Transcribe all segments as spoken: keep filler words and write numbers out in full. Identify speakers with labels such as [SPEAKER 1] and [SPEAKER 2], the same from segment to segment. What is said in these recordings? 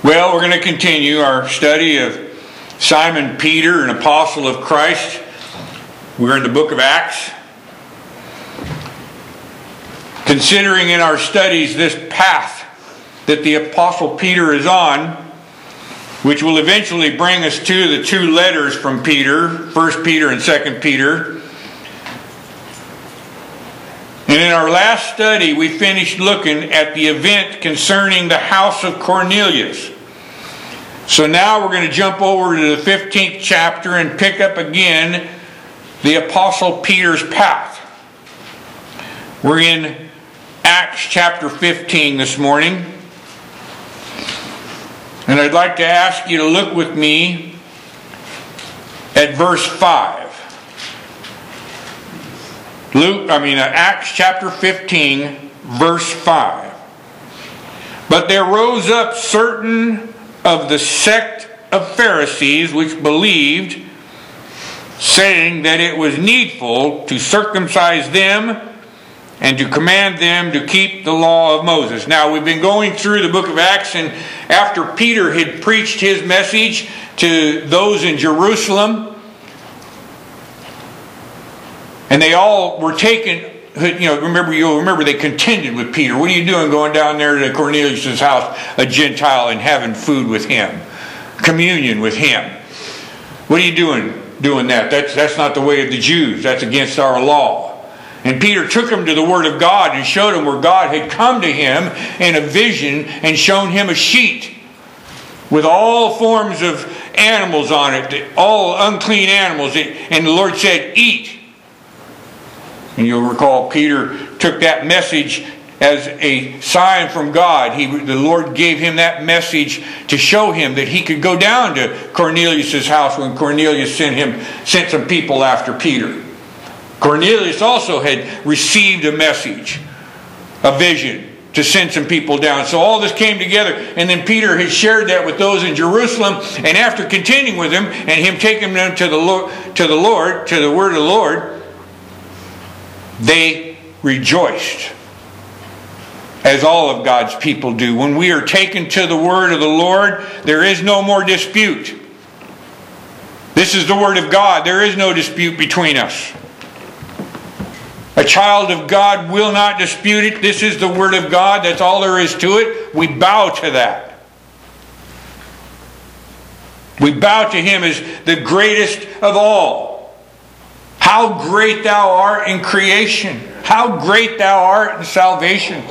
[SPEAKER 1] Well, we're going to continue our study of Simon Peter, an apostle of Christ. We're in the book of Acts. Considering in our studies this path that the apostle Peter is on, which will eventually bring us to the two letters from Peter, First Peter and Second Peter. And in our last study, we finished looking at the event concerning the house of Cornelius. So now we're going to jump over to the fifteenth chapter and pick up again the Apostle Peter's path. We're in Acts chapter fifteen this morning. And I'd like to ask you to look with me at verse five. Luke, I mean, Acts chapter fifteen, verse five. But there rose up certain of the sect of Pharisees which believed, saying that it was needful to circumcise them and to command them to keep the law of Moses. Now, we've been going through the book of Acts, and after Peter had preached his message to those in Jerusalem, and they all were taken, you know, remember, you'll remember they contended with Peter. What are you doing going down there to Cornelius' house, a Gentile, and having food with him? Communion with him. What are you doing doing that? That's, that's not the way of the Jews. That's against our law. And Peter took him to the Word of God and showed him where God had come to him in a vision and shown him a sheet with all forms of animals on it, all unclean animals. And the Lord said, eat. And you'll recall Peter took that message as a sign from God. He, the Lord gave him that message to show him that he could go down to Cornelius' house when Cornelius sent him sent some people after Peter. Cornelius also had received a message, a vision, to send some people down. So all this came together, and then Peter had shared that with those in Jerusalem, and after contending with him and him taking them to the Lord, to the Lord, to the word of the Lord, they rejoiced, as all of God's people do. When we are taken to the word of the Lord, there is no more dispute. This is the word of God. There is no dispute between us. A child of God will not dispute it. This is the word of God. That's all there is to it. We bow to that. We bow to Him as the greatest of all. How great Thou art in creation. How great Thou art in salvation.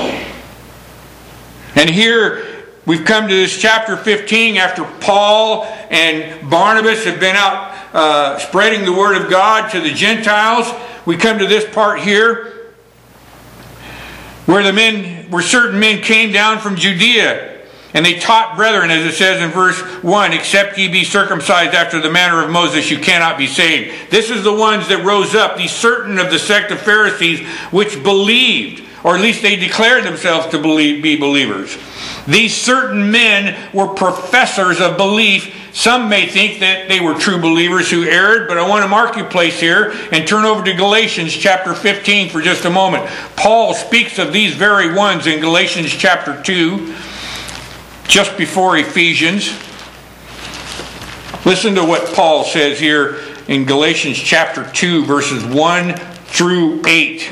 [SPEAKER 1] And here we've come to this chapter fifteen after Paul and Barnabas have been out uh, spreading the word of God to the Gentiles. We come to this part here where the men, where certain men came down from Judea, and they taught brethren, as it says in verse one, except ye be circumcised after the manner of Moses, you cannot be saved. This is the ones that rose up, these certain of the sect of Pharisees, which believed, or at least they declared themselves to believe, be believers. These certain men were professors of belief. Some may think that they were true believers who erred, but I want to mark your place here and turn over to Galatians chapter fifteen for just a moment. Paul speaks of these very ones in Galatians chapter two, just before Ephesians. Listen to what Paul says here in Galatians chapter two, verses one through eight.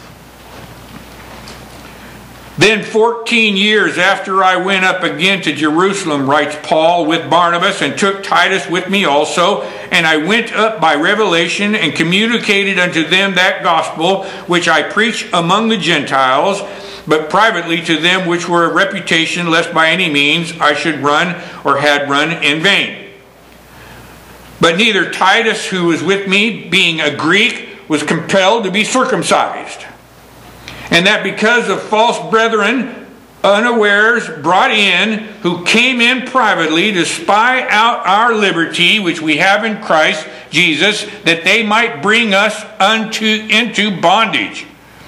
[SPEAKER 1] Then fourteen years after I went up again to Jerusalem, writes Paul, with Barnabas, and took Titus with me also, and I went up by revelation and communicated unto them that gospel which I preach among the Gentiles, but privately to them which were of reputation, lest by any means I should run or had run in vain. But neither Titus, who was with me, being a Greek, was compelled to be circumcised. And that because of false brethren, unawares, brought in, who came in privately to spy out our liberty, which we have in Christ Jesus, that they might bring us unto into bondage.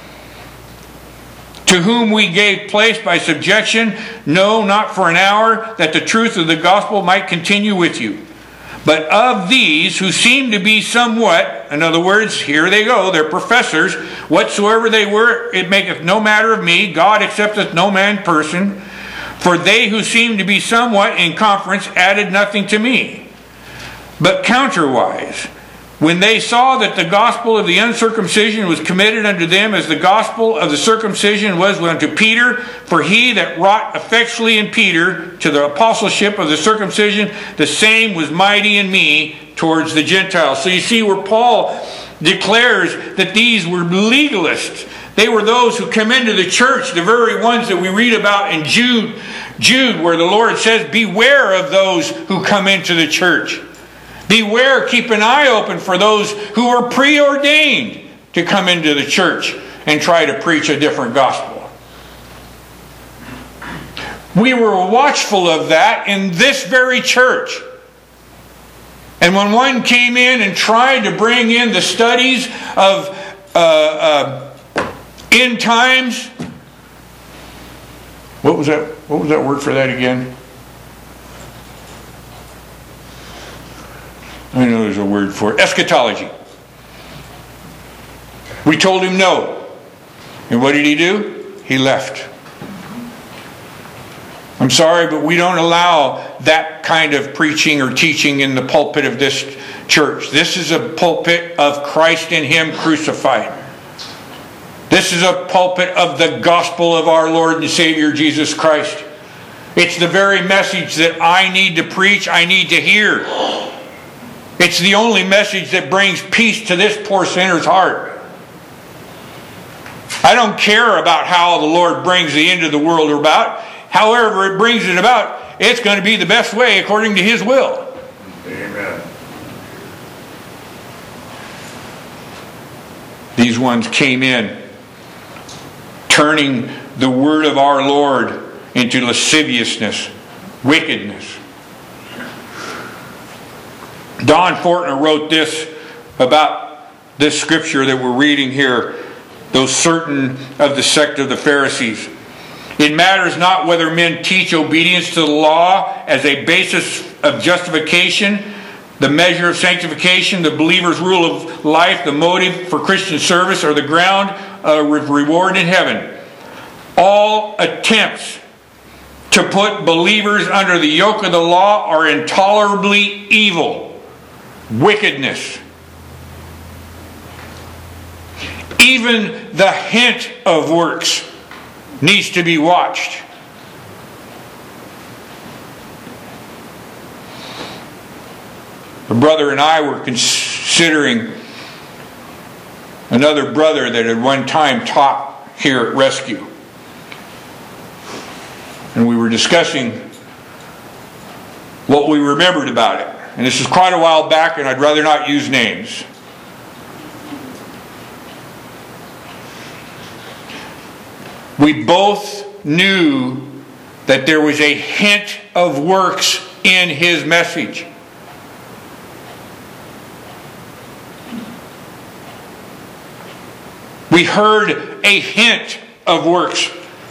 [SPEAKER 1] To whom we gave place by subjection, no, not for an hour, that the truth of the gospel might continue with you. But of these who seem to be somewhat, in other words, here they go, they're professors, whatsoever they were, it maketh no matter of me, God accepteth no man person. For they who seemed to be somewhat in conference added nothing to me. But counterwise, when they saw that the gospel of the uncircumcision was committed unto them as the gospel of the circumcision was unto Peter, for he that wrought effectually in Peter to the apostleship of the circumcision, the same was mighty in me towards the Gentiles. So you see where Paul declares that these were legalists. They were those who come into the church, the very ones that we read about in Jude, Jude, where the Lord says, beware of those who come into the church. Beware, keep an eye open for those who are preordained to come into the church and try to preach a different gospel. We were watchful of that in this very church. And when one came in and tried to bring in the studies of uh, uh, end times, what was that? What was that word for that again? I know there's a word for it. Eschatology. We told him no. And what did he do? He left. I'm sorry, but we don't allow that kind of preaching or teaching in the pulpit of this church. This is a pulpit of Christ and Him crucified. This is a pulpit of the gospel of our Lord and Savior Jesus Christ. It's the very message that I need to preach, I need to hear. It's the only message that brings peace to this poor sinner's heart. I don't care about how the Lord brings the end of the world about. However it brings it about, it's going to be the best way according to His will.
[SPEAKER 2] Amen.
[SPEAKER 1] These ones came in, turning the word of our Lord into lasciviousness, wickedness. Don Fortner wrote this about this scripture that we're reading here, those certain of the sect of the Pharisees. It matters not whether men teach obedience to the law as a basis of justification, the measure of sanctification, the believer's rule of life, the motive for Christian service, or the ground of reward in heaven. All attempts to put believers under the yoke of the law are intolerably evil. Wickedness. Even the hint of works needs to be watched. A brother and I were considering another brother that had one time taught here at Rescue. And we were discussing what we remembered about it. And this is quite a while back, and I'd rather not use names. We both knew that there was a hint of works in his message. We heard a hint of works.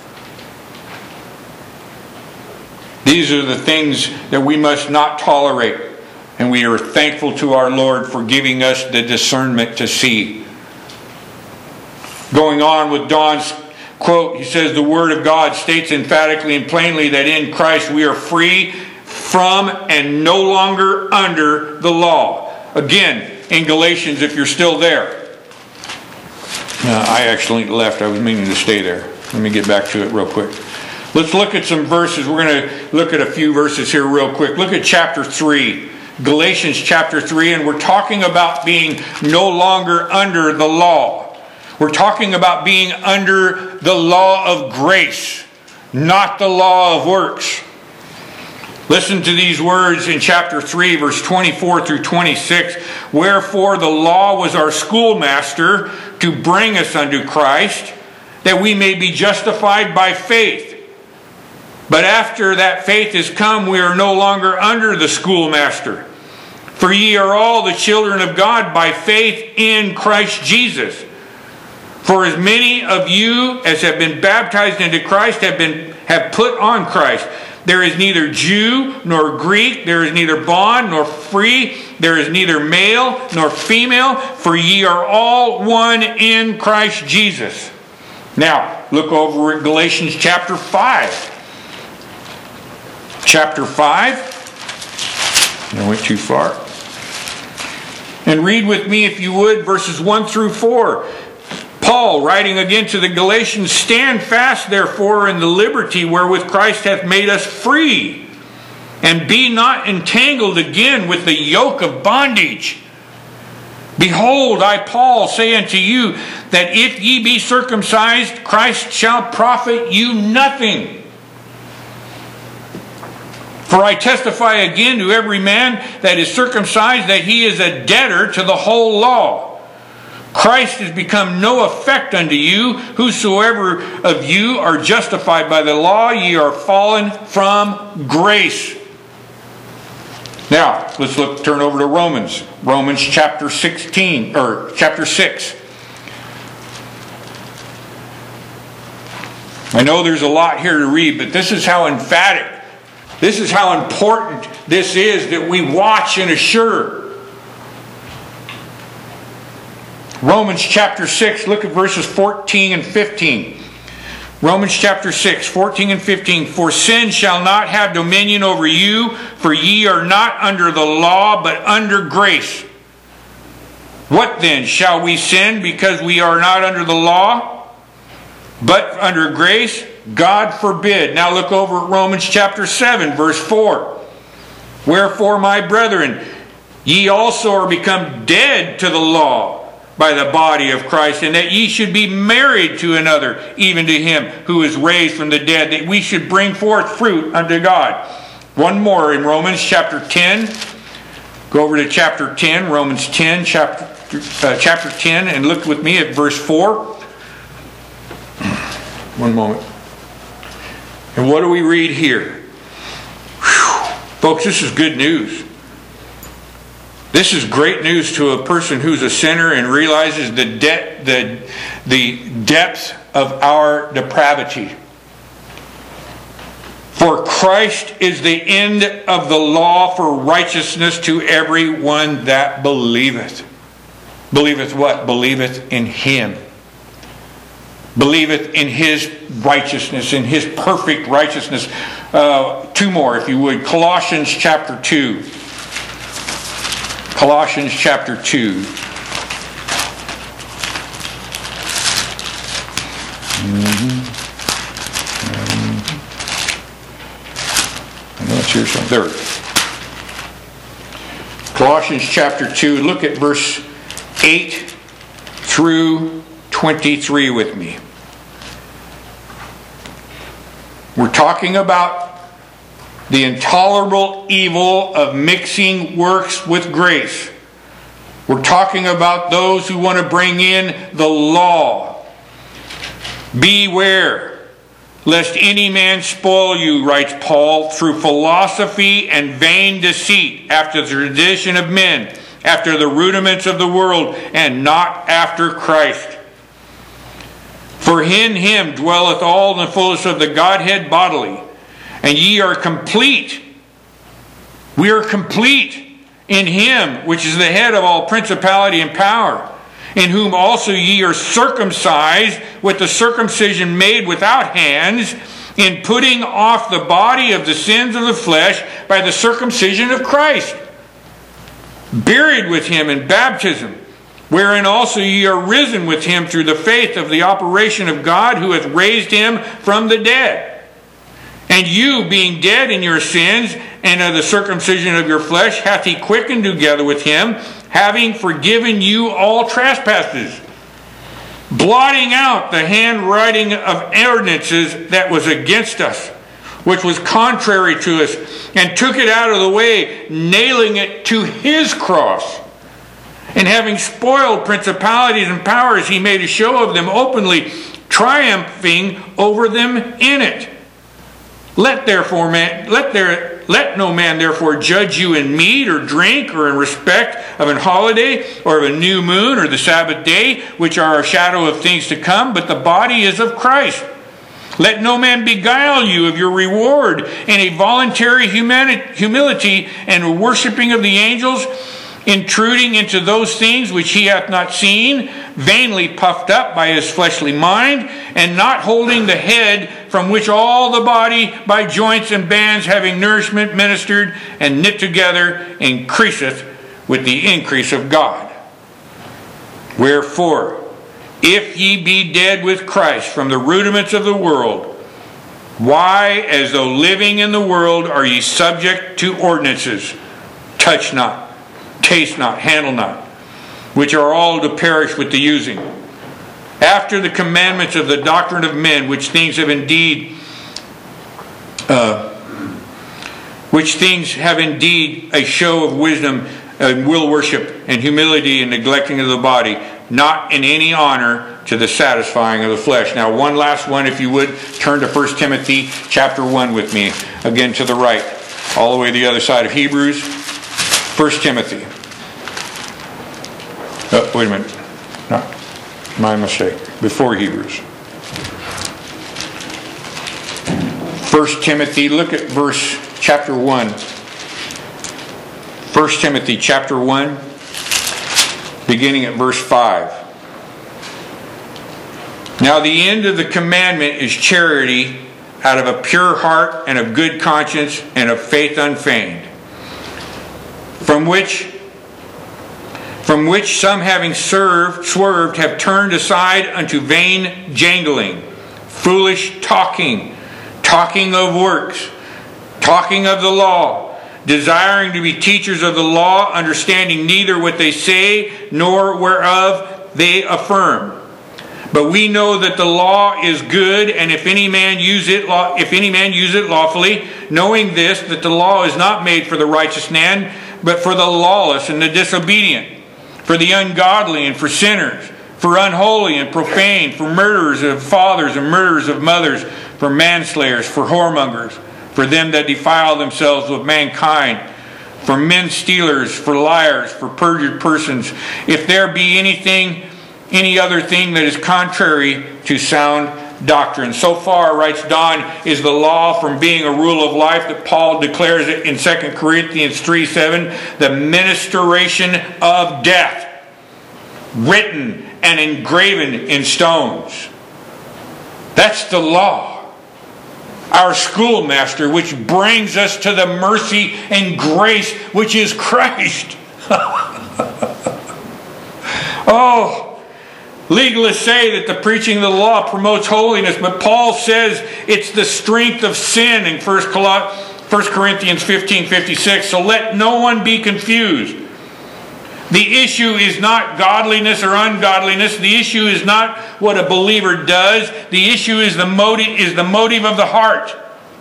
[SPEAKER 1] These are the things that we must not tolerate. And we are thankful to our Lord for giving us the discernment to see. Going on with Don's quote, he says, the Word of God states emphatically and plainly that in Christ we are free from and no longer under the law. Again, in Galatians, if you're still there. Uh, I actually left. I was meaning to stay there. Let me get back to it real quick. Let's look at some verses. We're going to look at a few verses here real quick. Look at chapter three. Galatians chapter three. And we're talking about being no longer under the law. We're talking about being under the law of grace, not the law of works. Listen to these words in chapter three, verse twenty-four through twenty-six. Wherefore the law was our schoolmaster to bring us unto Christ, that we may be justified by faith. But after that faith is come, we are no longer under the schoolmaster. For ye are all the children of God by faith in Christ Jesus. For as many of you as have been baptized into Christ have been have put on Christ. There is neither Jew nor Greek, there is neither bond nor free, there is neither male nor female, for ye are all one in Christ Jesus. Now, look over at Galatians chapter five. chapter five. I went too far. And read with me, if you would, verses one through four. Paul, writing again to the Galatians, "Stand fast, therefore, in the liberty wherewith Christ hath made us free, and be not entangled again with the yoke of bondage. Behold, I, Paul, say unto you, that if ye be circumcised, Christ shall profit you nothing. For I testify again to every man that is circumcised, that he is a debtor to the whole law. Christ has become no effect unto you. Whosoever of you are justified by the law, ye are fallen from grace." Now, let's look, turn over to Romans. Romans chapter sixteen, or chapter six. I know there's a lot here to read, but this is how emphatic, this is how important this is, that we watch and assure. Romans chapter six, look at verses fourteen and fifteen. Romans chapter six, fourteen and fifteen. "For sin shall not have dominion over you, for ye are not under the law, but under grace. What then? Shall we sin because we are not under the law, but under grace? God forbid." Now look over at Romans chapter seven, verse four. "Wherefore, my brethren, ye also are become dead to the law by the body of Christ, and that ye should be married to another, even to him who is raised from the dead, that we should bring forth fruit unto God." One more in Romans chapter ten. Go over to chapter ten, Romans ten, chapter, uh, chapter ten, and look with me at verse four. One moment. And what do we read here? Whew. Folks, this is good news. This is great news to a person who's a sinner and realizes the de- the, the depth of our depravity. "For Christ is the end of the law for righteousness to every one that believeth." Believeth what? Believeth in Him. Believeth in His righteousness, in His perfect righteousness. Uh, two more, if you would. Colossians chapter two. Colossians chapter two. Mm-hmm. I know it's here somewhere. There. Colossians chapter two. Look at verse eight through twenty-three with me. We're talking about the intolerable evil of mixing works with grace. We're talking about those who want to bring in the law. "Beware, lest any man spoil you," writes Paul, "through philosophy and vain deceit, after the tradition of men, after the rudiments of the world, and not after Christ. For in Him dwelleth all the fullness of the Godhead bodily. And ye are complete." We are complete in Him, which is the head of all principality and power, "in whom also ye are circumcised with the circumcision made without hands, in putting off the body of the sins of the flesh by the circumcision of Christ, buried with Him in baptism, wherein also ye are risen with Him through the faith of the operation of God, who hath raised Him from the dead. And you, being dead in your sins and of the circumcision of your flesh, hath He quickened together with Him, having forgiven you all trespasses, blotting out the handwriting of ordinances that was against us, which was contrary to us, and took it out of the way, nailing it to His cross. And having spoiled principalities and powers, He made a show of them openly, triumphing over them in it. Let therefore man, let there, let no man therefore judge you in meat or drink, or in respect of an holiday, or of a new moon, or the Sabbath day, which are a shadow of things to come, but the body is of Christ. Let no man beguile you of your reward in a voluntary humility and worshipping of the angels, intruding into those things which he hath not seen, vainly puffed up by his fleshly mind, and not holding the head from which all the body by joints and bands having nourishment ministered and knit together increaseth with the increase of God. Wherefore, if ye be dead with Christ from the rudiments of the world, why, as though living in the world, are ye subject to ordinances? Touch not, taste not, handle not, which are all to perish with the using. After the commandments of the doctrine of men, which things have indeed, uh, which things have indeed a show of wisdom and will worship and humility and neglecting of the body, not in any honor to the satisfying of the flesh. Now, one last one, if you would, turn to First Timothy chapter one with me, again to the right, all the way to the other side of Hebrews. First Timothy. Oh, wait a minute. No, my mistake. Before Hebrews. First Timothy, look at verse chapter one. First Timothy chapter one, beginning at verse five. Now the end of the commandment is charity out of a pure heart and of good conscience and of faith unfeigned, from which from which some having served, swerved have turned aside unto vain jangling, foolish talking, talking of works, talking of the law, desiring to be teachers of the law, understanding neither what they say nor whereof they affirm. But we know that the law is good, and if any man use it, if any man use it lawfully, knowing this, that the law is not made for the righteous man, but for the lawless and the disobedient, for the ungodly and for sinners, for unholy and profane, for murderers of fathers and murderers of mothers, for manslayers, for whoremongers, for them that defile themselves with mankind, for men stealers, for liars, for perjured persons, if there be anything any other thing that is contrary to sound doctrine. So far, writes Don, is the law from being a rule of life that Paul declares it in Second Corinthians three seven, the ministration of death, written and engraven in stones. That's the law. Our schoolmaster, which brings us to the mercy and grace which is Christ. Oh, legalists say that the preaching of the law promotes holiness, but Paul says it's the strength of sin in First Corinthians fifteen fifty-six. So let no one be confused. The issue is not godliness or ungodliness. The issue is not what a believer does. The issue is the motive, is the motive of the heart.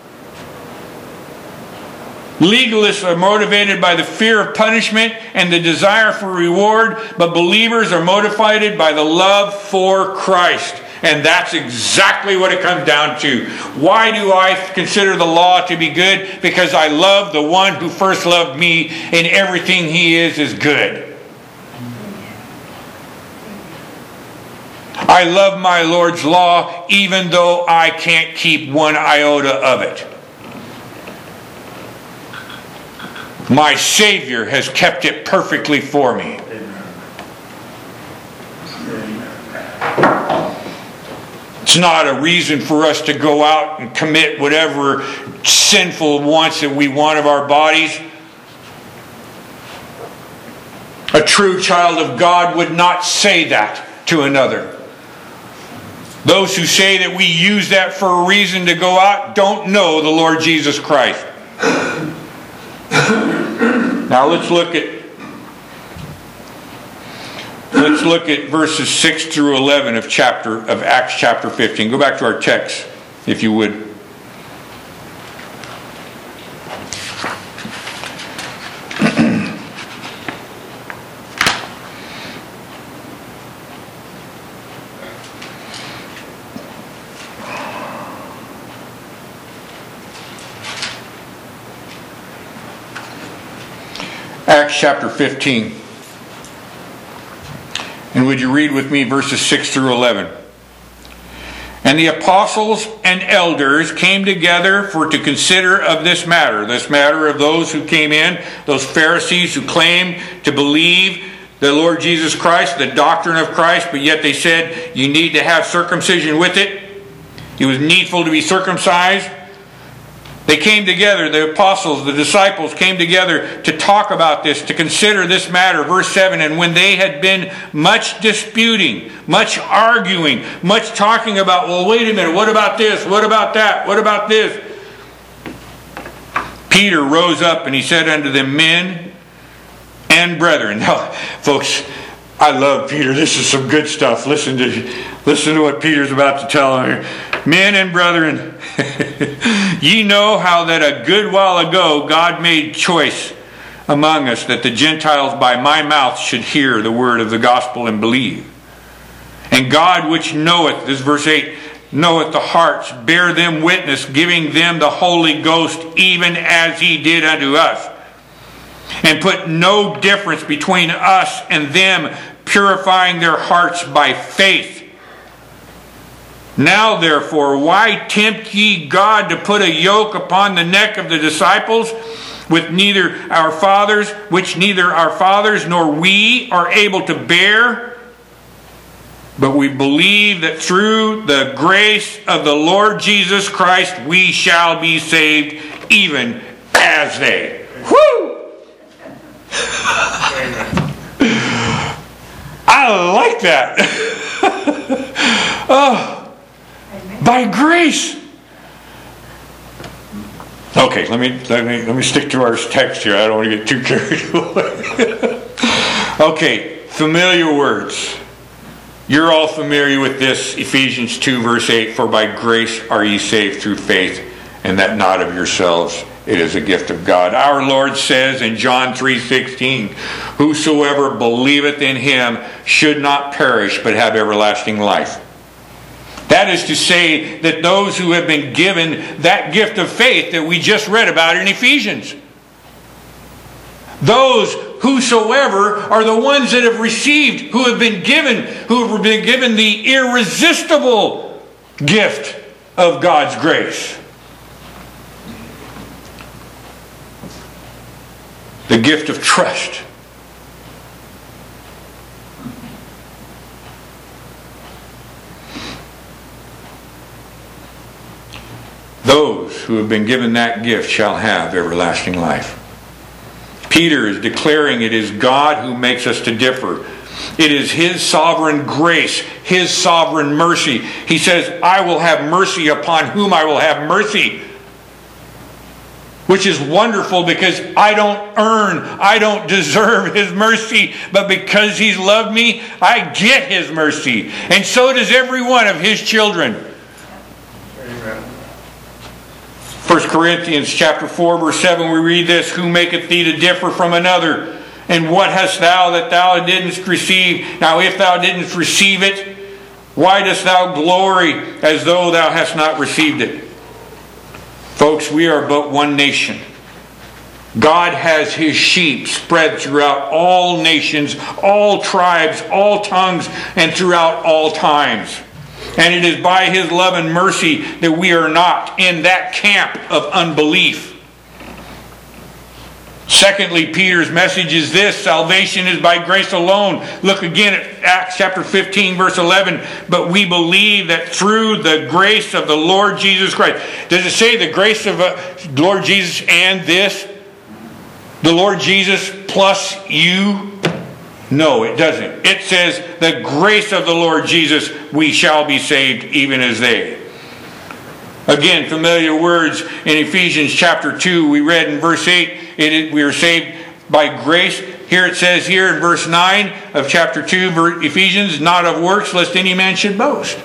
[SPEAKER 1] Legalists are motivated by the fear of punishment and the desire for reward, but believers are motivated by the love for Christ. And that's exactly what it comes down to. Why do I consider the law to be good? Because I love the one who first loved me, and everything he is is good. I love my Lord's law even though I can't keep one iota of it. My Savior has kept it perfectly for me. It's not a reason for us to go out and commit whatever sinful wants that we want of our bodies. A true child of God would not say that to another. Those who say that we use that for a reason to go out don't know the Lord Jesus Christ. Now let's look at let's look at verses six through eleven of chapter of Acts chapter fifteen. Go back to our text, if you would. Acts chapter fifteen. And would you read with me verses six through eleven? And the apostles and elders came together for to consider of this matter. This matter of those who came in, those Pharisees who claimed to believe the Lord Jesus Christ, the doctrine of Christ, but yet they said you need to have circumcision with it. it was needful to be circumcised. They came together, the apostles, the disciples came together to talk about this, to consider this matter. Verse seven, and when they had been much disputing, much arguing, much talking about, well, wait a minute, what about this? What about that? What about this? Peter rose up and he said unto them, men and brethren. Now, folks, I love Peter. This is some good stuff. Listen to, listen to what Peter's about to tell them here. Men and brethren, ye know how that a good while ago God made choice among us that the Gentiles by my mouth should hear the word of the gospel and believe. And God which knoweth, this is verse eight, knoweth the hearts, bear them witness, giving them the Holy Ghost, even as he did unto us. And put no difference between us and them, purifying their hearts by faith. Now therefore, why tempt ye God to put a yoke upon the neck of the disciples, with neither our fathers, which neither our fathers nor we are able to bear? But we believe that through the grace of the Lord Jesus Christ we shall be saved, even as they. Woo! I like that. Oh. By grace. Okay, let me, let me let me stick to our text here. I don't want to get too carried away. Okay, familiar words. You're all familiar with this, Ephesians two, verse eight. For by grace are ye saved through faith, and that not of yourselves. It is a gift of God. Our Lord says in John three sixteen, whosoever believeth in him should not perish, but have everlasting life. That is to say that those who have been given that gift of faith that we just read about in Ephesians, those whosoever are the ones that have received, who have been given, who have been given the irresistible gift of God's grace. The gift of trust. Those who have been given that gift shall have everlasting life. Peter is declaring it is God who makes us to differ. It is His sovereign grace, His sovereign mercy. He says, I will have mercy upon whom I will have mercy. Which is wonderful because I don't earn, I don't deserve His mercy. But because He's loved me, I get His mercy. And so does every one of His children. First Corinthians chapter four, verse seven, we read this, who maketh thee to differ from another? And what hast thou that thou didn't receive? Now if thou didn't receive it, why dost thou glory as though thou hast not received it? Folks, we are but one nation. God has His sheep spread throughout all nations, all tribes, all tongues, and throughout all times. And it is by His love and mercy that we are not in that camp of unbelief. Secondly, Peter's message is this: salvation is by grace alone. Look again at Acts chapter fifteen, verse eleven. But we believe that through the grace of the Lord Jesus Christ. Does it say the grace of the Lord Jesus and this? The Lord Jesus plus you? No, it doesn't. It says the grace of the Lord Jesus, we shall be saved even as they. Again, familiar words in Ephesians chapter two. We read in verse eight, it, we are saved by grace. Here it says here in verse nine of chapter two, Ephesians, not of works, lest any man should boast.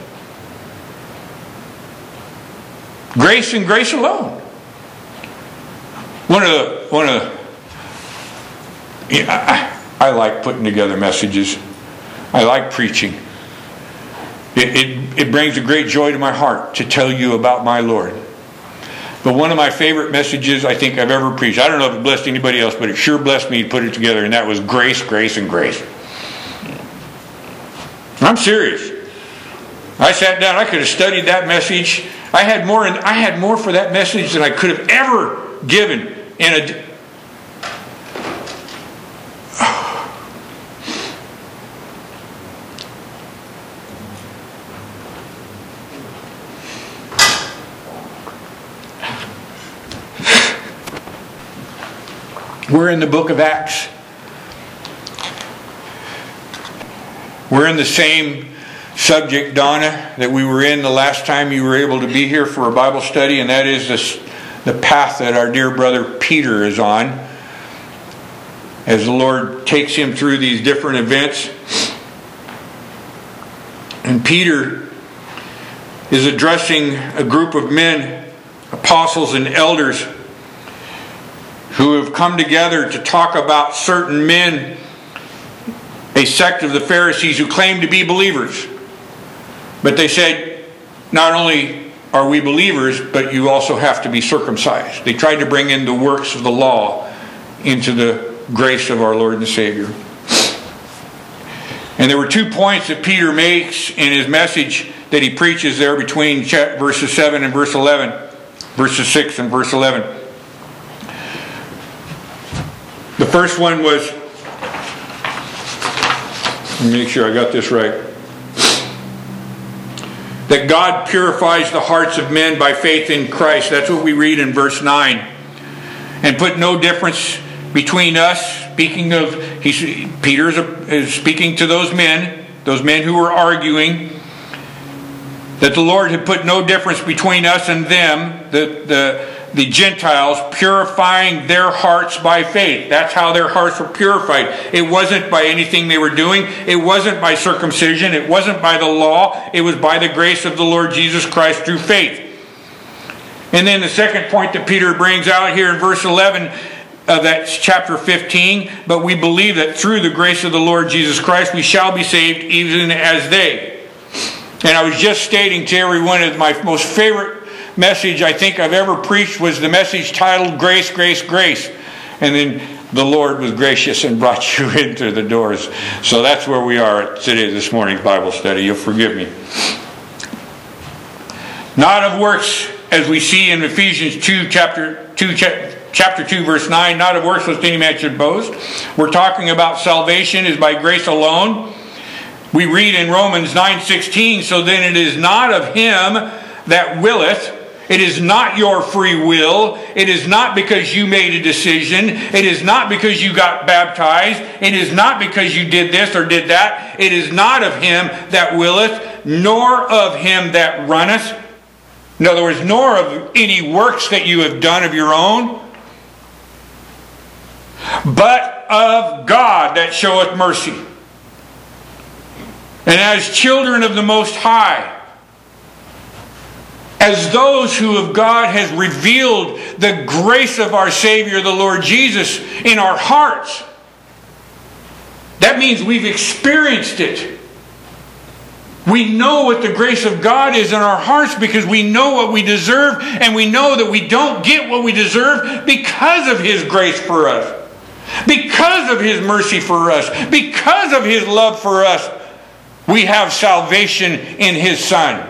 [SPEAKER 1] Grace and grace alone. One of the, one of the, yeah, I, I like putting together messages. I like preaching. It, it, it brings a great joy to my heart to tell you about my Lord. But one of my favorite messages I think I've ever preached, I don't know if it blessed anybody else, but it sure blessed me to put it together, and that was grace, grace, and grace. I'm serious. I sat down, I could have studied that message. I had more, I had more for that message than I could have ever given in a We're in the book of Acts. We're in the same subject, Donna, that we were in the last time you were able to be here for a Bible study, and that is this, the path that our dear brother Peter is on as the Lord takes him through these different events. And Peter is addressing a group of men, apostles and elders, who have come together to talk about certain men, a sect of the Pharisees who claim to be believers. But they said, not only are we believers, but you also have to be circumcised. They tried to bring in the works of the law into the grace of our Lord and Savior. And there were two points that Peter makes in his message that he preaches there between verses seven and verse eleven. Verses six and verse eleven. The first one was, let me make sure I got this right, that God purifies the hearts of men by faith in Christ. That's what we read in verse nine. And put no difference between us. Speaking of, he's, Peter is, a, is speaking to those men, those men who were arguing, that the Lord had put no difference between us and them, the, the, the Gentiles, purifying their hearts by faith. That's how their hearts were purified. It wasn't by anything they were doing. It wasn't by circumcision. It wasn't by the law. It was by the grace of the Lord Jesus Christ through faith. And then the second point that Peter brings out here in verse eleven, Uh, that's chapter fifteen. But we believe that through the grace of the Lord Jesus Christ we shall be saved even as they. And I was just stating to everyone that my most favorite message I think I've ever preached was the message titled Grace, Grace, Grace. And then the Lord was gracious and brought you into the doors. So that's where we are today, this morning's Bible study. You'll forgive me. Not of works, as we see in Ephesians two, chapter two, chapter two, verse nine. Not of works lest any man should boast. We're talking about salvation is by grace alone. We read in Romans nine sixteen, so then it is not of him that willeth. It is not your free will. It is not because you made a decision. It is not because you got baptized. It is not because you did this or did that. It is not of him that willeth, nor of him that runneth. In other words, nor of any works that you have done of your own, but of God that showeth mercy. And as children of the Most High, as those who of God has revealed the grace of our Savior, the Lord Jesus, in our hearts, that means we've experienced it. We know what the grace of God is in our hearts because we know what we deserve, and we know that we don't get what we deserve because of His grace for us, because of His mercy for us, because of His love for us. We have salvation in His Son.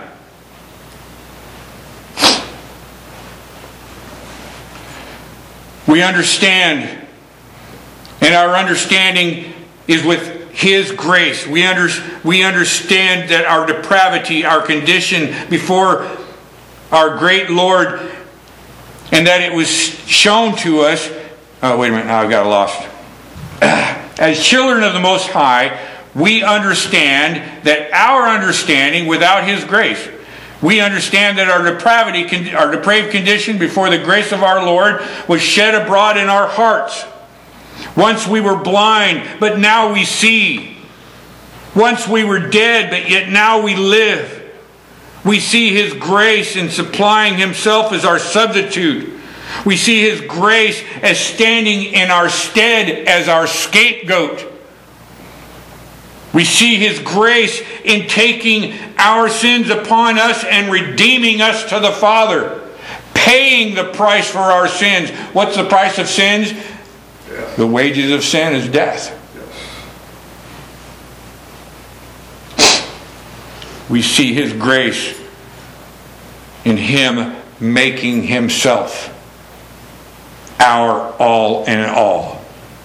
[SPEAKER 1] We understand, and our understanding is with His grace. We, under, we understand that our depravity, our condition before our great Lord, and that it was shown to us. Oh, wait a minute, now I've got lost. As children of the Most High, we understand that our understanding without His grace. We understand that our depravity, our depraved condition before the grace of our Lord was shed abroad in our hearts. Once we were blind, but now we see. Once we were dead, but yet now we live. We see His grace in supplying Himself as our substitute. We see His grace as standing in our stead as our scapegoat. We see His grace in taking our sins upon us and redeeming us to the Father. Paying the price for our sins. What's the price of sins? Death. The wages of sin is death. Yes. We see His grace in Him making Himself our all in all.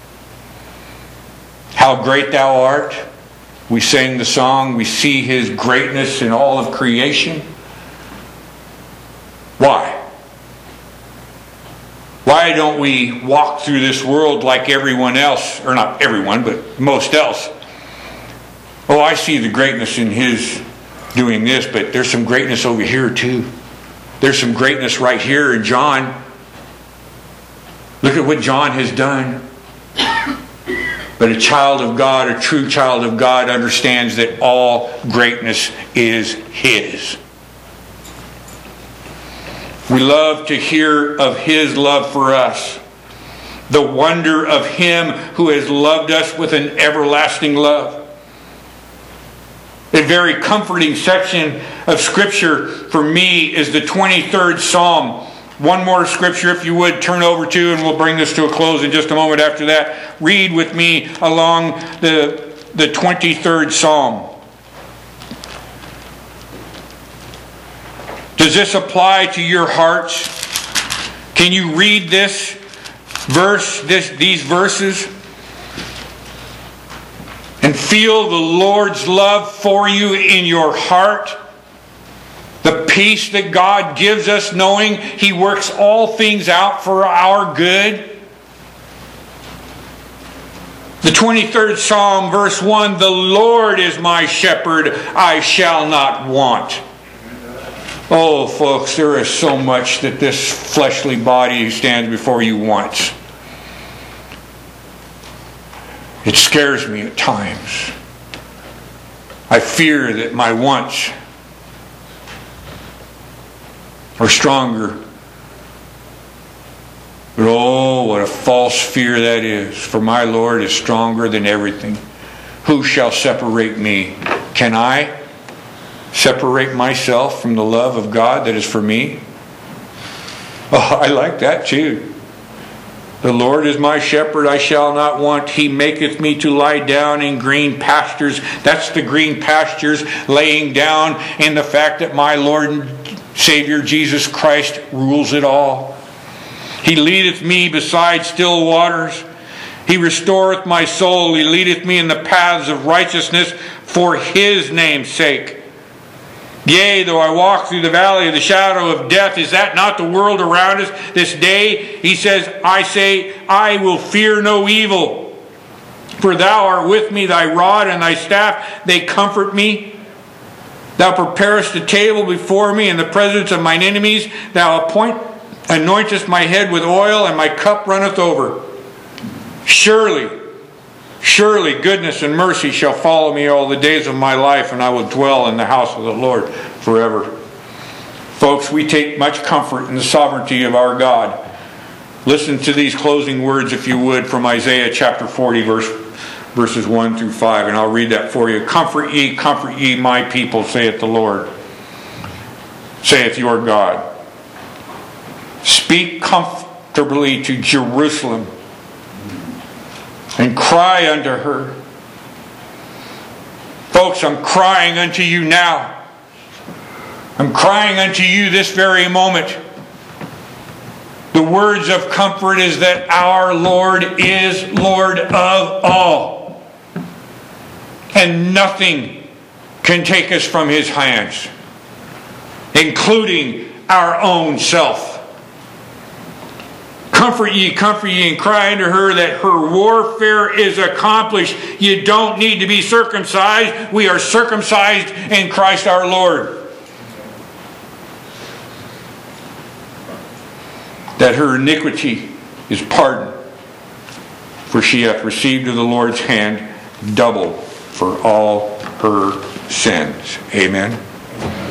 [SPEAKER 1] How great Thou art. We sang the song, we see His greatness in all of creation. Why? Why don't we walk through this world like everyone else, or not everyone, but most else? Oh, I see the greatness in his doing this, but there's some greatness over here too. There's some greatness right here in John. Look at what John has done. But a child of God, a true child of God, understands that all greatness is his. We love to hear of his love for us. The wonder of him who has loved us with an everlasting love. A very comforting section of Scripture for me is the twenty-third Psalm. One more scripture, if you would, turn over to, and we'll bring this to a close in just a moment after that. Read with me along the, the twenty-third Psalm. Does this apply to your hearts? Can you read this verse, this, these verses, and feel the Lord's love for you in your heart? The peace that God gives us, knowing He works all things out for our good. The twenty-third Psalm, verse one, the Lord is my shepherd, I shall not want. Oh, folks, there is so much that this fleshly body stands before you wants. It scares me at times. I fear that my wants are stronger. But oh, what a false fear that is. For my Lord is stronger than everything. Who shall separate me? Can I separate myself from the love of God that is for me? Oh, I like that too. The Lord is my shepherd, I shall not want. He maketh me to lie down in green pastures. That's the green pastures, laying down in the fact that my Lord and Savior Jesus Christ rules it all. He leadeth me beside still waters. He restoreth my soul. He leadeth me in the paths of righteousness for His name's sake. Yea, though I walk through the valley of the shadow of death, is that not the world around us this day? He says, I say, I will fear no evil. For thou art with me, thy rod and thy staff, they comfort me. Thou preparest a table before me in the presence of mine enemies. Thou appoint, anointest my head with oil, and my cup runneth over. Surely, surely goodness and mercy shall follow me all the days of my life, and I will dwell in the house of the Lord forever. Folks, we take much comfort in the sovereignty of our God. Listen to these closing words, if you would, from Isaiah chapter forty, verse, verses one through five, and I'll read that for you. Comfort ye, comfort ye, my people, saith the Lord, saith your God. Speak comfortably to Jerusalem, and cry unto her. Folks, I'm crying unto you now. I'm crying unto you this very moment. The words of comfort is that our Lord is Lord of all. And nothing can take us from His hands, including our own self. Comfort ye, comfort ye, and cry unto her that her warfare is accomplished. You don't need to be circumcised. We are circumcised in Christ our Lord. That her iniquity is pardoned, for she hath received of the Lord's hand double for all her sins. Amen.